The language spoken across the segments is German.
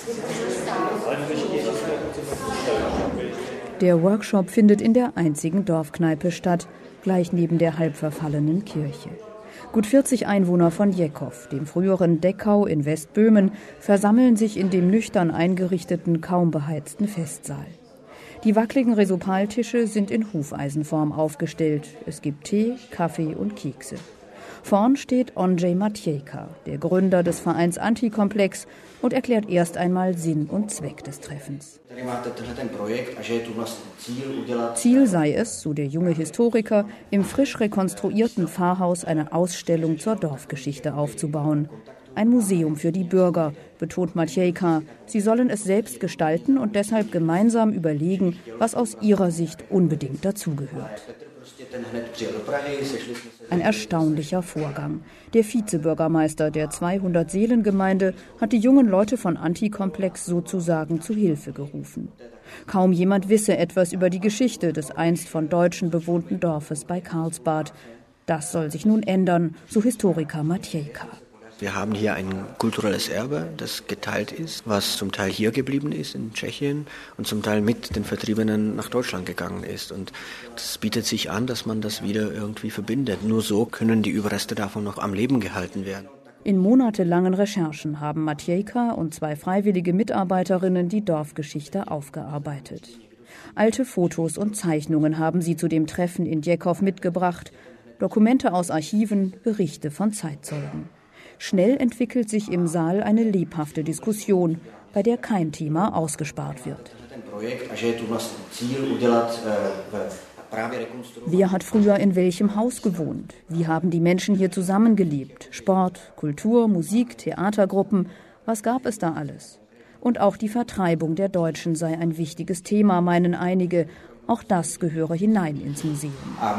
Der Workshop findet in der einzigen Dorfkneipe statt, gleich neben der halb verfallenen Kirche. Gut 40 Einwohner von Jeckhoff, dem früheren Deckau in Westböhmen, versammeln sich in dem nüchtern eingerichteten, kaum beheizten Festsaal. Die wackeligen Resopaltische sind in Hufeisenform aufgestellt. Es gibt Tee, Kaffee und Kekse. Vorn steht Ondřej Matějka, der Gründer des Vereins Antikomplex, und erklärt erst einmal Sinn und Zweck des Treffens. Ziel sei es, so der junge Historiker, im frisch rekonstruierten Pfarrhaus eine Ausstellung zur Dorfgeschichte aufzubauen. Ein Museum für die Bürger, betont Matějka. Sie sollen es selbst gestalten und deshalb gemeinsam überlegen, was aus ihrer Sicht unbedingt dazugehört. Ein erstaunlicher Vorgang. Der Vizebürgermeister der 200-Seelen-Gemeinde hat die jungen Leute von Antikomplex sozusagen zu Hilfe gerufen. Kaum jemand wisse etwas über die Geschichte des einst von Deutschen bewohnten Dorfes bei Karlsbad. Das soll sich nun ändern, so Historiker Matějka. Wir haben hier ein kulturelles Erbe, das geteilt ist, was zum Teil hier geblieben ist in Tschechien und zum Teil mit den Vertriebenen nach Deutschland gegangen ist. Und das bietet sich an, dass man das wieder irgendwie verbindet. Nur so können die Überreste davon noch am Leben gehalten werden. In monatelangen Recherchen haben Matějka und 2 freiwillige Mitarbeiterinnen die Dorfgeschichte aufgearbeitet. Alte Fotos und Zeichnungen haben sie zu dem Treffen in Jeckhoff mitgebracht, Dokumente aus Archiven, Berichte von Zeitzeugen. Schnell entwickelt sich im Saal eine lebhafte Diskussion, bei der kein Thema ausgespart wird. Wer hat früher in welchem Haus gewohnt? Wie haben die Menschen hier zusammengelebt? Sport, Kultur, Musik, Theatergruppen, was gab es da alles? Und auch die Vertreibung der Deutschen sei ein wichtiges Thema, meinen einige. Auch das gehöre hinein ins Museum.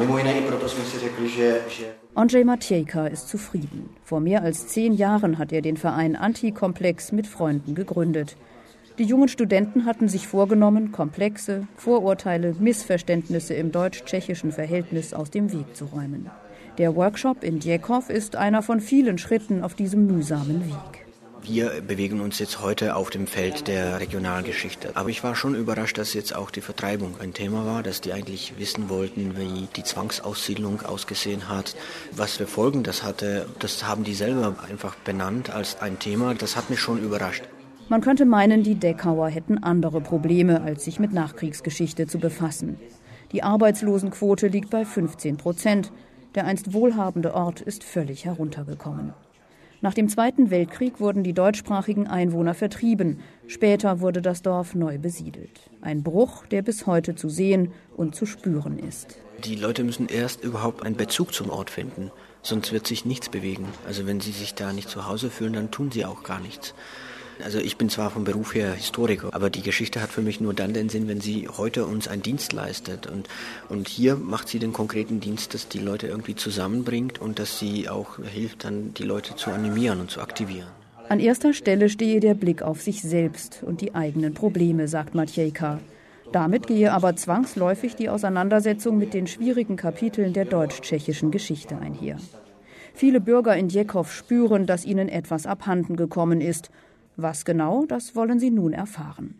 Ondřej Matějka ist zufrieden. Vor mehr als 10 Jahren hat er den Verein Antikomplex mit Freunden gegründet. Die jungen Studenten hatten sich vorgenommen, Komplexe, Vorurteile, Missverständnisse im deutsch-tschechischen Verhältnis aus dem Weg zu räumen. Der Workshop in Jeckhoff ist einer von vielen Schritten auf diesem mühsamen Weg. Wir bewegen uns jetzt heute auf dem Feld der Regionalgeschichte. Aber ich war schon überrascht, dass jetzt auch die Vertreibung ein Thema war, dass die eigentlich wissen wollten, wie die Zwangsaussiedlung ausgesehen hat, was für Folgen das hatte. Das haben die selber einfach benannt als ein Thema. Das hat mich schon überrascht. Man könnte meinen, die Deckauer hätten andere Probleme, als sich mit Nachkriegsgeschichte zu befassen. Die Arbeitslosenquote liegt bei 15%. Der einst wohlhabende Ort ist völlig heruntergekommen. Nach dem Zweiten Weltkrieg wurden die deutschsprachigen Einwohner vertrieben. Später wurde das Dorf neu besiedelt. Ein Bruch, der bis heute zu sehen und zu spüren ist. Die Leute müssen erst überhaupt einen Bezug zum Ort finden, sonst wird sich nichts bewegen. Also wenn sie sich da nicht zu Hause fühlen, dann tun sie auch gar nichts. Also ich bin zwar vom Beruf her Historiker, aber die Geschichte hat für mich nur dann den Sinn, wenn sie heute uns einen Dienst leistet. Und hier macht sie den konkreten Dienst, dass die Leute irgendwie zusammenbringt und dass sie auch hilft, dann die Leute zu animieren und zu aktivieren. An erster Stelle stehe der Blick auf sich selbst und die eigenen Probleme, sagt Matějka. Damit gehe aber zwangsläufig die Auseinandersetzung mit den schwierigen Kapiteln der deutsch-tschechischen Geschichte einher. Viele Bürger in Jeckhoff spüren, dass ihnen etwas abhanden gekommen ist. Was genau, das wollen sie nun erfahren.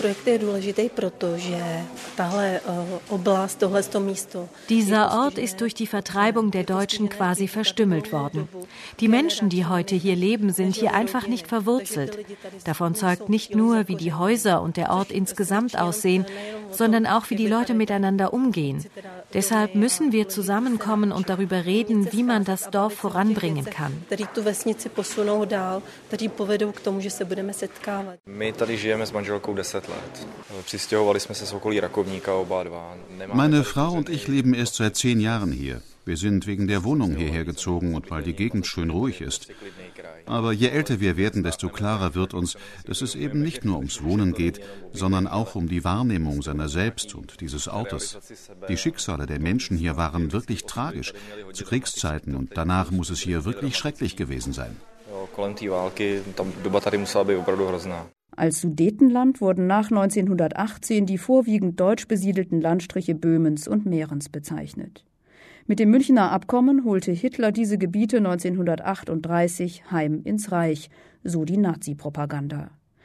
Dieser Ort ist durch die Vertreibung der Deutschen quasi verstümmelt worden. Die Menschen, die heute hier leben, sind hier einfach nicht verwurzelt. Davon zeugt nicht nur, wie die Häuser und der Ort insgesamt aussehen, sondern auch, wie die Leute miteinander umgehen. Deshalb müssen wir zusammenkommen und darüber reden, wie man das Dorf voranbringen kann. Meine Frau und ich leben erst seit 10 Jahren hier. Wir sind wegen der Wohnung hierher gezogen und weil die Gegend schön ruhig ist. Aber je älter wir werden, desto klarer wird uns, dass es eben nicht nur ums Wohnen geht, sondern auch um die Wahrnehmung seiner selbst und dieses Ortes. Die Schicksale der Menschen hier waren wirklich tragisch, zu Kriegszeiten, und danach muss es hier wirklich schrecklich gewesen sein. Als Sudetenland wurden nach 1918 die vorwiegend deutsch besiedelten Landstriche Böhmens und Mährens bezeichnet. Mit dem Münchner Abkommen holte Hitler diese Gebiete 1938 heim ins Reich, so die Nazi-Propaganda.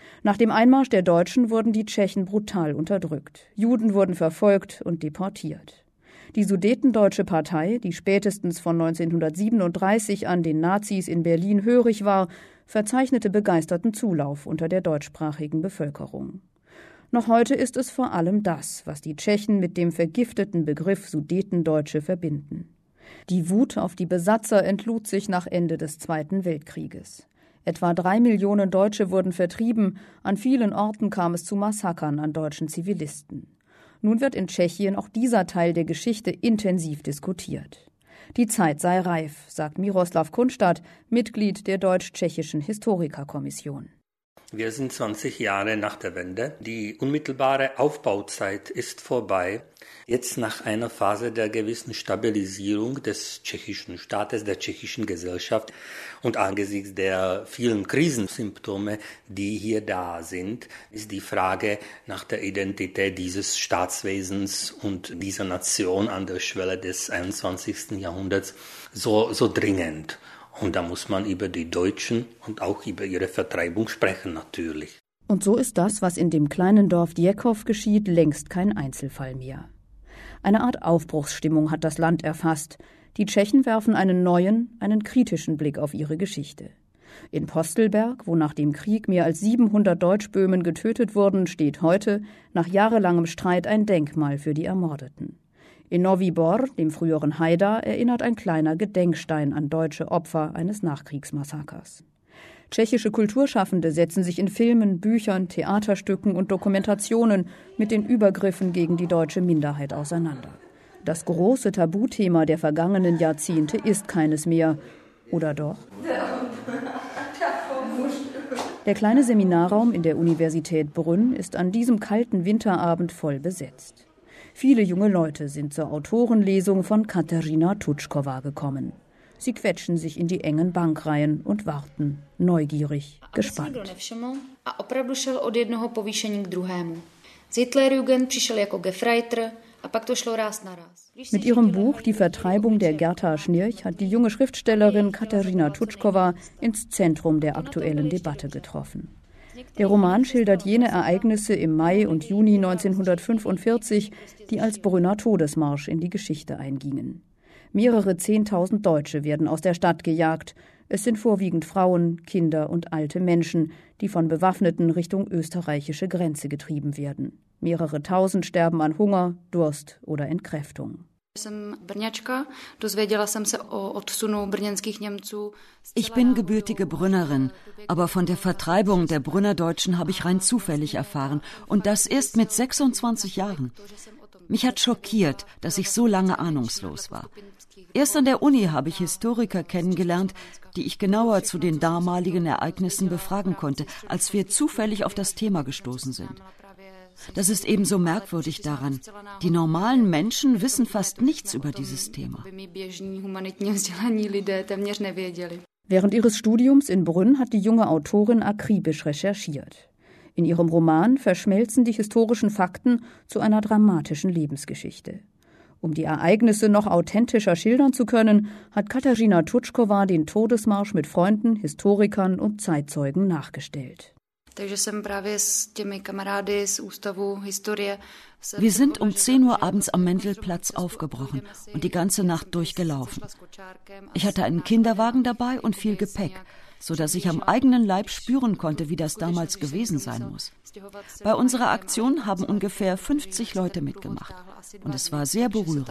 Nach dem Einmarsch der Deutschen wurden die Tschechen brutal unterdrückt. Juden wurden verfolgt und deportiert. Die Sudetendeutsche Partei, die spätestens von 1937 an den Nazis in Berlin hörig war, verzeichnete begeisterten Zulauf unter der deutschsprachigen Bevölkerung. Noch heute ist es vor allem das, was die Tschechen mit dem vergifteten Begriff Sudetendeutsche verbinden. Die Wut auf die Besatzer entlud sich nach Ende des Zweiten Weltkrieges. Etwa 3 Millionen Deutsche wurden vertrieben, an vielen Orten kam es zu Massakern an deutschen Zivilisten. Nun wird in Tschechien auch dieser Teil der Geschichte intensiv diskutiert. Die Zeit sei reif, sagt Miroslav Kunstadt, Mitglied der Deutsch-Tschechischen Historikerkommission. Wir sind 20 Jahre nach der Wende. Die unmittelbare Aufbauzeit ist vorbei. Jetzt nach einer Phase der gewissen Stabilisierung des tschechischen Staates, der tschechischen Gesellschaft und angesichts der vielen Krisensymptome, die hier da sind, ist die Frage nach der Identität dieses Staatswesens und dieser Nation an der Schwelle des 21. Jahrhunderts so dringend. Und da muss man über die Deutschen und auch über ihre Vertreibung sprechen, natürlich. Und so ist das, was in dem kleinen Dorf Djekow geschieht, längst kein Einzelfall mehr. Eine Art Aufbruchsstimmung hat das Land erfasst. Die Tschechen werfen einen kritischen Blick auf ihre Geschichte. In Postelberg, wo nach dem Krieg mehr als 700 Deutschböhmen getötet wurden, steht heute, nach jahrelangem Streit, ein Denkmal für die Ermordeten. In Novi Bor, dem früheren Haida, erinnert ein kleiner Gedenkstein an deutsche Opfer eines Nachkriegsmassakers. Tschechische Kulturschaffende setzen sich in Filmen, Büchern, Theaterstücken und Dokumentationen mit den Übergriffen gegen die deutsche Minderheit auseinander. Das große Tabuthema der vergangenen Jahrzehnte ist keines mehr. Oder doch? Der kleine Seminarraum in der Universität Brünn ist an diesem kalten Winterabend voll besetzt. Viele junge Leute sind zur Autorenlesung von Kateřina Tučková gekommen. Sie quetschen sich in die engen Bankreihen und warten, neugierig, gespannt. Mit ihrem Buch Die Vertreibung der Gerta Schnirch hat die junge Schriftstellerin Kateřina Tučková ins Zentrum der aktuellen Debatte getroffen. Der Roman schildert jene Ereignisse im Mai und Juni 1945, die als Brünner Todesmarsch in die Geschichte eingingen. Mehrere 10.000 Deutsche werden aus der Stadt gejagt. Es sind vorwiegend Frauen, Kinder und alte Menschen, die von Bewaffneten Richtung österreichische Grenze getrieben werden. Mehrere Tausend sterben an Hunger, Durst oder Entkräftung. Ich bin gebürtige Brünnerin, aber von der Vertreibung der Brünner Deutschen habe ich rein zufällig erfahren und das erst mit 26 Jahren. Mich hat schockiert, dass ich so lange ahnungslos war. Erst an der Uni habe ich Historiker kennengelernt, die ich genauer zu den damaligen Ereignissen befragen konnte, als wir zufällig auf das Thema gestoßen sind. Das ist ebenso merkwürdig daran. Die normalen Menschen wissen fast nichts über dieses Thema. Während ihres Studiums in Brünn hat die junge Autorin akribisch recherchiert. In ihrem Roman verschmelzen die historischen Fakten zu einer dramatischen Lebensgeschichte. Um die Ereignisse noch authentischer schildern zu können, hat Kateřina Tučková den Todesmarsch mit Freunden, Historikern und Zeitzeugen nachgestellt. Wir sind um 10 Uhr abends am Mendelplatz aufgebrochen und die ganze Nacht durchgelaufen. Ich hatte einen Kinderwagen dabei und viel Gepäck, sodass ich am eigenen Leib spüren konnte, wie das damals gewesen sein muss. Bei unserer Aktion haben ungefähr 50 Leute mitgemacht und es war sehr berührend.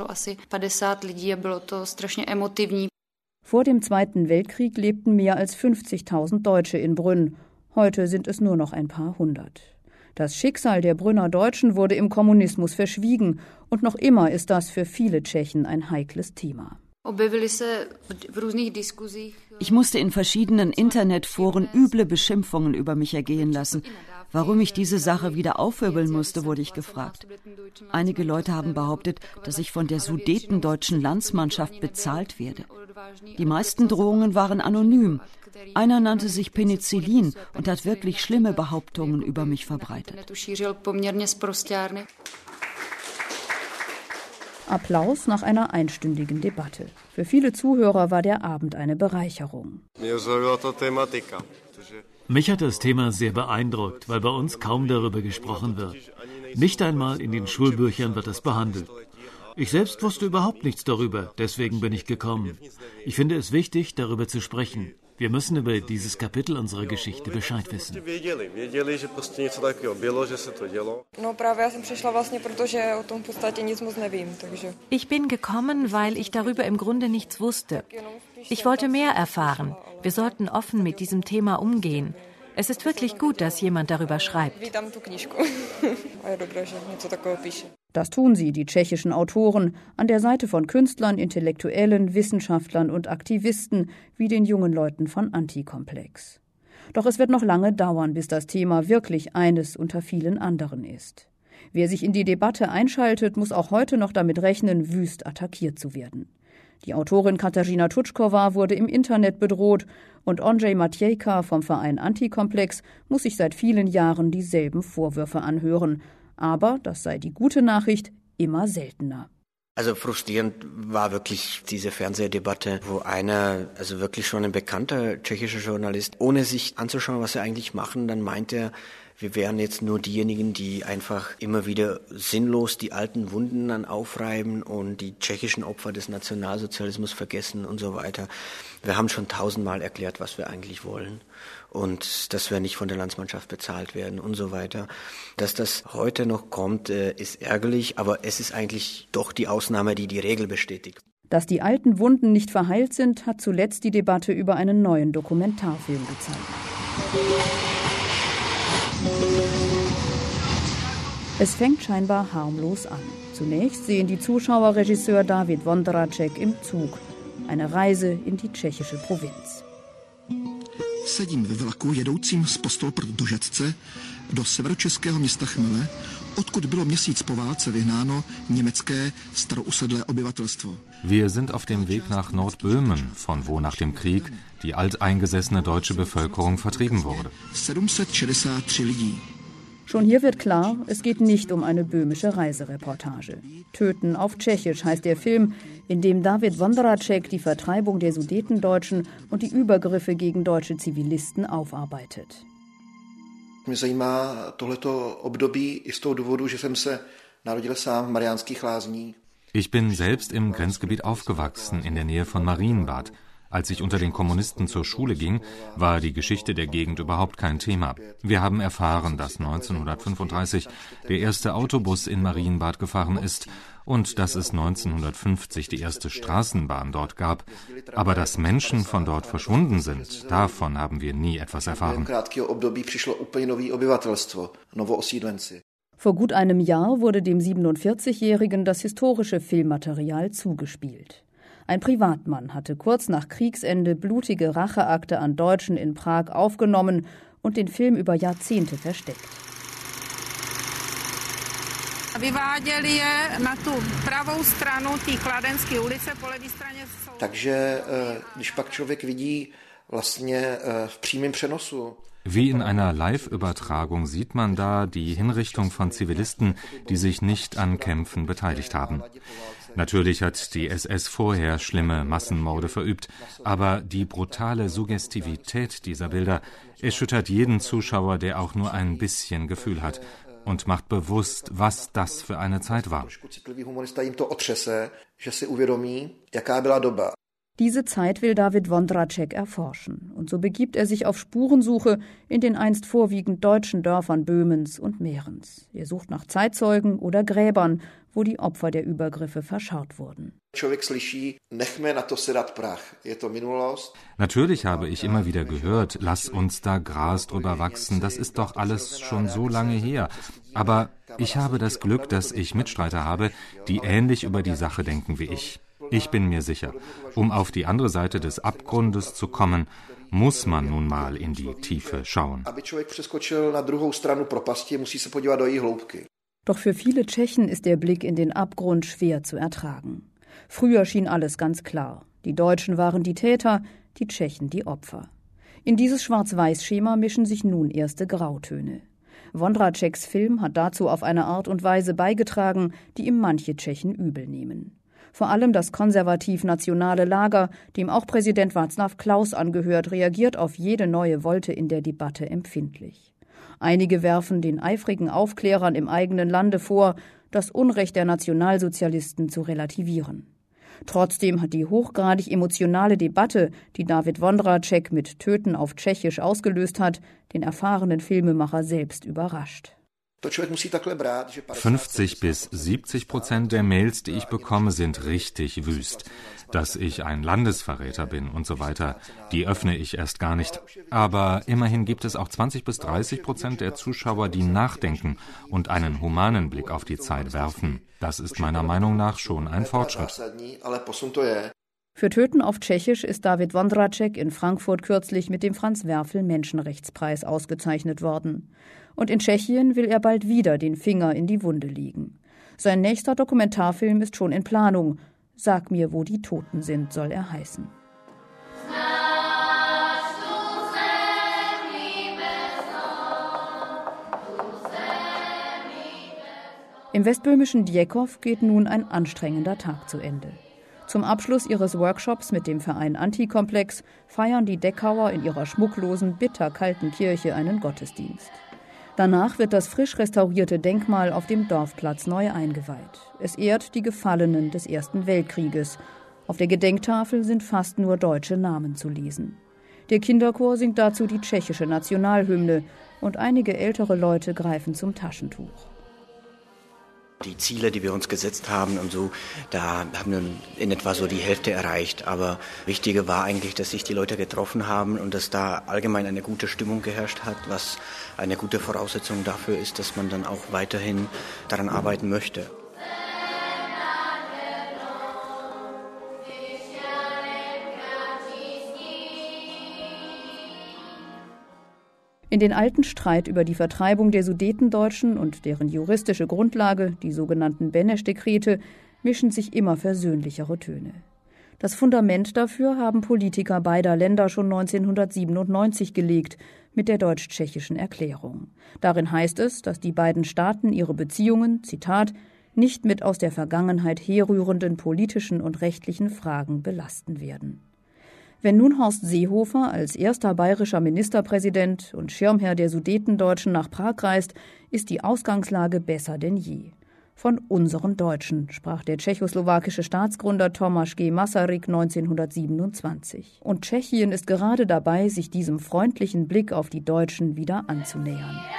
Vor dem Zweiten Weltkrieg lebten mehr als 50.000 Deutsche in Brünn. Heute sind es nur noch ein paar hundert. Das Schicksal der Brünner Deutschen wurde im Kommunismus verschwiegen und noch immer ist das für viele Tschechen ein heikles Thema. Ich musste in verschiedenen Internetforen üble Beschimpfungen über mich ergehen lassen. Warum ich diese Sache wieder aufwirbeln musste, wurde ich gefragt. Einige Leute haben behauptet, dass ich von der sudetendeutschen Landsmannschaft bezahlt werde. Die meisten Drohungen waren anonym. Einer nannte sich Penicillin und hat wirklich schlimme Behauptungen über mich verbreitet. Applaus nach einer einstündigen Debatte. Für viele Zuhörer war der Abend eine Bereicherung. Mich hat das Thema sehr beeindruckt, weil bei uns kaum darüber gesprochen wird. Nicht einmal in den Schulbüchern wird es behandelt. Ich selbst wusste überhaupt nichts darüber, deswegen bin ich gekommen. Ich finde es wichtig, darüber zu sprechen. Wir müssen über dieses Kapitel unserer Geschichte Bescheid wissen. Ich bin gekommen, weil ich darüber im Grunde nichts wusste. Ich wollte mehr erfahren. Wir sollten offen mit diesem Thema umgehen. Es ist wirklich gut, dass jemand darüber schreibt. Das tun sie, die tschechischen Autoren, an der Seite von Künstlern, Intellektuellen, Wissenschaftlern und Aktivisten wie den jungen Leuten von Antikomplex. Doch es wird noch lange dauern, bis das Thema wirklich eines unter vielen anderen ist. Wer sich in die Debatte einschaltet, muss auch heute noch damit rechnen, wüst attackiert zu werden. Die Autorin Katarzyna Tutschkova wurde im Internet bedroht und Ondřej Matějka vom Verein Antikomplex muss sich seit vielen Jahren dieselben Vorwürfe anhören. Aber, das sei die gute Nachricht, immer seltener. Also frustrierend war wirklich diese Fernsehdebatte, wo einer, also wirklich schon ein bekannter tschechischer Journalist, ohne sich anzuschauen, was sie eigentlich machen, dann meint er, wir wären jetzt nur diejenigen, die einfach immer wieder sinnlos die alten Wunden dann aufreiben und die tschechischen Opfer des Nationalsozialismus vergessen und so weiter. Wir haben schon 1000-mal erklärt, was wir eigentlich wollen und dass wir nicht von der Landsmannschaft bezahlt werden und so weiter. Dass das heute noch kommt, ist ärgerlich, aber es ist eigentlich doch die Ausnahme, die die Regel bestätigt. Dass die alten Wunden nicht verheilt sind, hat zuletzt die Debatte über einen neuen Dokumentarfilm gezeigt. Es fängt scheinbar harmlos an. Zunächst sehen die Zuschauer Regisseur David Vondráček im Zug. Eine Reise in die tschechische Provinz. Sedím ve vlaku jedoucím z Postolprt do Žatce do severočeského města Chmele, odkud bylo měsíc po válce vyhnáno německé starousedlé obyvatelstvo. Wir sind auf dem Weg nach Nordböhmen, von wo nach dem Krieg die alteingesessene deutsche Bevölkerung vertrieben wurde. 763 lidí. Schon hier wird klar, es geht nicht um eine böhmische Reisereportage. Töten auf Tschechisch heißt der Film, in dem David Vondráček die Vertreibung der Sudetendeutschen und die Übergriffe gegen deutsche Zivilisten aufarbeitet. Mě zajímá tohleto období i z toho důvodu, že jsem se narodil sám v Mariánských Lázních. Ich bin selbst im Grenzgebiet aufgewachsen, in der Nähe von Marienbad. Als ich unter den Kommunisten zur Schule ging, war die Geschichte der Gegend überhaupt kein Thema. Wir haben erfahren, dass 1935 der erste Autobus in Marienbad gefahren ist und dass es 1950 die erste Straßenbahn dort gab. Aber dass Menschen von dort verschwunden sind, davon haben wir nie etwas erfahren. Vor gut einem Jahr wurde dem 47-Jährigen das historische Filmmaterial zugespielt. Ein Privatmann hatte kurz nach Kriegsende blutige Racheakte an Deutschen in Prag aufgenommen und den Film über Jahrzehnte versteckt. Takže když pak člověk vidí vlastně v přímém přenosu. Wie in einer Live-Übertragung sieht man da die Hinrichtung von Zivilisten, die sich nicht an Kämpfen beteiligt haben. Natürlich hat die SS vorher schlimme Massenmorde verübt, aber die brutale Suggestivität dieser Bilder erschüttert jeden Zuschauer, der auch nur ein bisschen Gefühl hat und macht bewusst, was das für eine Zeit war. Diese Zeit will David Vondráček erforschen und so begibt er sich auf Spurensuche in den einst vorwiegend deutschen Dörfern Böhmens und Mährens. Er sucht nach Zeitzeugen oder Gräbern, wo die Opfer der Übergriffe verscharrt wurden. Natürlich habe ich immer wieder gehört, lass uns da Gras drüber wachsen, das ist doch alles schon so lange her. Aber ich habe das Glück, dass ich Mitstreiter habe, die ähnlich über die Sache denken wie ich. Ich bin mir sicher, um auf die andere Seite des Abgrundes zu kommen, muss man nun mal in die Tiefe schauen. Doch für viele Tschechen ist der Blick in den Abgrund schwer zu ertragen. Früher schien alles ganz klar. Die Deutschen waren die Täter, die Tschechen die Opfer. In dieses Schwarz-Weiß-Schema mischen sich nun erste Grautöne. Vondráčeks Film hat dazu auf eine Art und Weise beigetragen, die ihm manche Tschechen übel nehmen. Vor allem das konservativ-nationale Lager, dem auch Präsident Václav Klaus angehört, reagiert auf jede neue Wolte in der Debatte empfindlich. Einige werfen den eifrigen Aufklärern im eigenen Lande vor, das Unrecht der Nationalsozialisten zu relativieren. Trotzdem hat die hochgradig emotionale Debatte, die David Vondráček mit Töten auf Tschechisch ausgelöst hat, den erfahrenen Filmemacher selbst überrascht. 50-70% der Mails, die ich bekomme, sind richtig wüst. Dass ich ein Landesverräter bin und so weiter, die öffne ich erst gar nicht. Aber immerhin gibt es auch 20-30% der Zuschauer, die nachdenken und einen humanen Blick auf die Zeit werfen. Das ist meiner Meinung nach schon ein Fortschritt. Für Töten auf Tschechisch ist David Vondráček in Frankfurt kürzlich mit dem Franz-Werfel-Menschenrechtspreis ausgezeichnet worden. Und in Tschechien will er bald wieder den Finger in die Wunde legen. Sein nächster Dokumentarfilm ist schon in Planung. Sag mir, wo die Toten sind, soll er heißen. Im westböhmischen Dieckov geht nun ein anstrengender Tag zu Ende. Zum Abschluss ihres Workshops mit dem Verein Antikomplex feiern die Deckauer in ihrer schmucklosen, bitterkalten Kirche einen Gottesdienst. Danach wird das frisch restaurierte Denkmal auf dem Dorfplatz neu eingeweiht. Es ehrt die Gefallenen des Ersten Weltkrieges. Auf der Gedenktafel sind fast nur deutsche Namen zu lesen. Der Kinderchor singt dazu die tschechische Nationalhymne und einige ältere Leute greifen zum Taschentuch. Die Ziele, die wir uns gesetzt haben und so, da haben wir in etwa so die Hälfte erreicht. Aber wichtiger war eigentlich, dass sich die Leute getroffen haben und dass da allgemein eine gute Stimmung geherrscht hat, was eine gute Voraussetzung dafür ist, dass man dann auch weiterhin daran arbeiten möchte. In den alten Streit über die Vertreibung der Sudetendeutschen und deren juristische Grundlage, die sogenannten Beneš-Dekrete, mischen sich immer versöhnlichere Töne. Das Fundament dafür haben Politiker beider Länder schon 1997 gelegt, mit der deutsch-tschechischen Erklärung. Darin heißt es, dass die beiden Staaten ihre Beziehungen, Zitat, nicht mit aus der Vergangenheit herrührenden politischen und rechtlichen Fragen belasten werden. Wenn nun Horst Seehofer als erster bayerischer Ministerpräsident und Schirmherr der Sudetendeutschen nach Prag reist, ist die Ausgangslage besser denn je. Von unseren Deutschen sprach der tschechoslowakische Staatsgründer Tomáš G. Masaryk 1927. Und Tschechien ist gerade dabei, sich diesem freundlichen Blick auf die Deutschen wieder anzunähern.